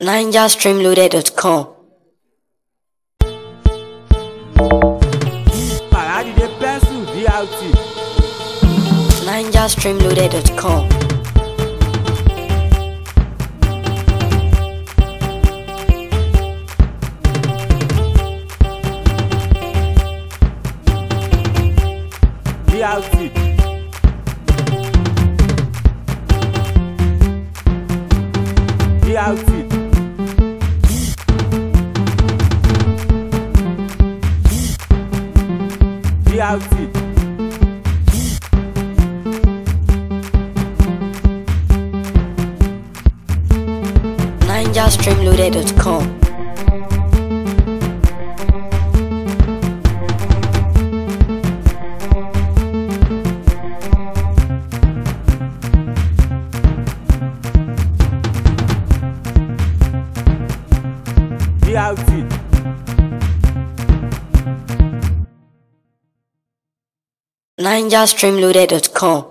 NigerStreamloaded.com. Paradi dey pencil DRT. NigerStreamloaded.com. DRT. DRT. DRT. NigerStreamloaded.com. DRT. NigerStreamloaded.com.